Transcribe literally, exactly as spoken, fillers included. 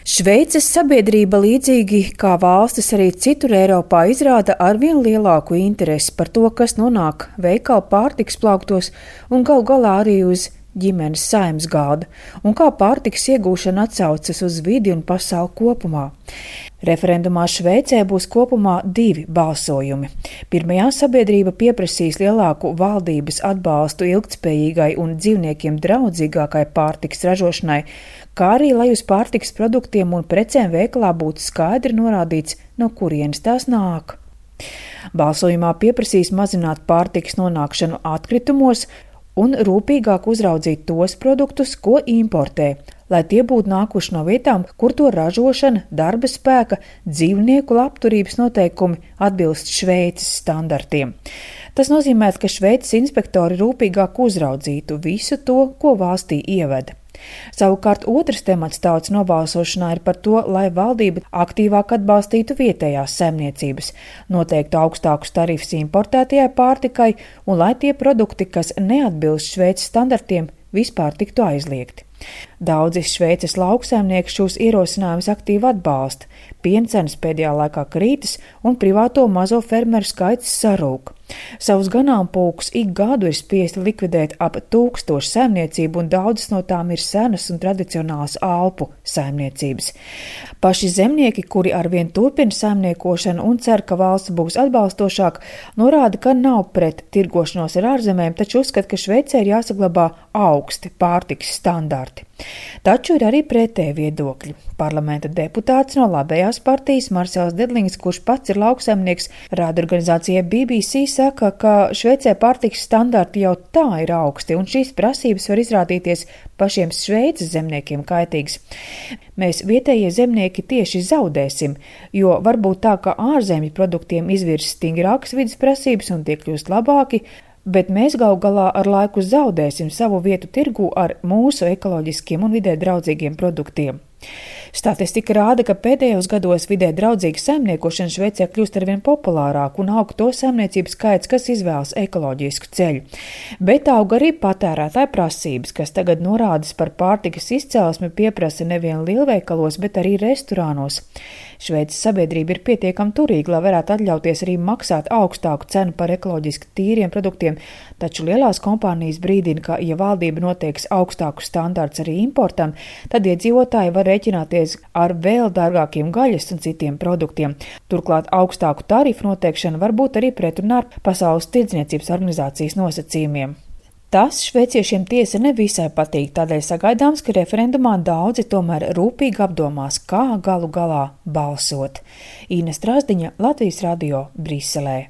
Šveices sabiedrība, līdzīgi kā valstis arī citur Eiropā, izrāda arvien lielāku interesi par to, kas nonāk veikalu pārtikas plauktos un galu galā arī uz ģimenes saimnes galda, un kā pārtikas iegūšana atsaucas uz vidi un pasauli kopumā. Referendumā Šveicē būs kopumā divi balsojumi. Pirmajā sabiedrība pieprasīs lielāku valdības atbalstu ilgtspējīgai un dzīvniekiem draudzīgākai pārtikas ražošanai, kā arī, lai uz pārtikas produktiem un precēm veikalā būtu skaidri norādīts, no kurienes tās nāk. Balsojumā pieprasīs mazināt pārtikas nonākšanu atkritumos un rūpīgāk uzraudzīt tos produktus, ko importē, lai tie būtu nākuši no vietām, kur to ražošana, darba spēka, dzīvnieku labturības noteikumi atbilst Šveices standartiem. Tas nozīmē, ka Šveices inspektori rūpīgāk uzraudzītu visu to, ko valstī ieveda. Savukārt otrs temats tautas nobalsošanā ir par to, lai valdība aktīvāk atbalstītu vietējās saimniecības, noteiktu augstākus tarifus importētajai pārtikai un lai tie produkti, kas neatbilst Šveices standartiem, vispār tiktu aizliegti. Daudzi Šveices lauksaimnieki šos ierosinājumus aktīvi atbalsta, piena cenas pēdējā laikā krītas un privāto mazo fermeru skaits sarūk. Savus ganāmpulkus ik gadu ir spiesti likvidēt ap tūkstošu saimniecību, un daudzas no tām ir senas un tradicionālas alpu saimniecības. Paši zemnieki, kuri arvien turpina saimniekošanu un cer, ka valsts būs atbalstošāk, norāda, ka nav pret tirgošanos ar ārzemēm, taču uzskata, ka Šveicē ir jāsaglabā augsti pārtikas standarti. Taču ir arī pretēji viedokļi. Parlamenta deputāts no labējās partijas Marsels Dedlings, kurš pats ir lauksaimnieks, rādorganizācijai B B C saka, ka Šveicē pārtikas standarti jau tā ir augsti, un šīs prasības var izrādīties pašiem Šveices zemniekiem kaitīgas. Mēs vietējie zemnieki tieši zaudēsim, jo varbūt tā, ka ārzemju produktiem izvirs stingrākas vides prasības un tie kļūst labāki, bet mēs galu galā ar laiku zaudēsim savu vietu tirgū ar mūsu ekoloģiskiem un vidē draudzīgiem produktiem. Statistika rāda, ka pēdējos gados vidē draudzīga saimniekošana Šveicē kļūst arvien populārāk un aug to saimniecību skaits, kas izvēlas ekoloģisku ceļu. Bet aug arī patērētāju prasības, kas tagad norādes par pārtikas izcelsmi pieprasa nevien lielveikalos, bet arī restorānos. Šveices sabiedrība ir pietiekami turīga, lai varētu atļauties arī maksāt augstāku cenu par ekoloģiski tīriem produktiem, taču lielās kompānijas brīdina, ka, ja valdība noteiks augstāku standārts arī importam, tad iedzīvotāji var rēķināties ar vēl dārgākiem gaļas un citiem produktiem. Turklāt augstāku tarifu noteikšana var būt arī pretrunā ar Pasaules tirdzniecības organizācijas nosacījumiem. Tas šveiciešiem tiesa nevisai patīk, tādēļ sagaidāms, ka referendumā daudzi tomēr rūpīgi apdomās, kā galu galā balsot. Īne Strasdiņa, Latvijas radio, Briselē.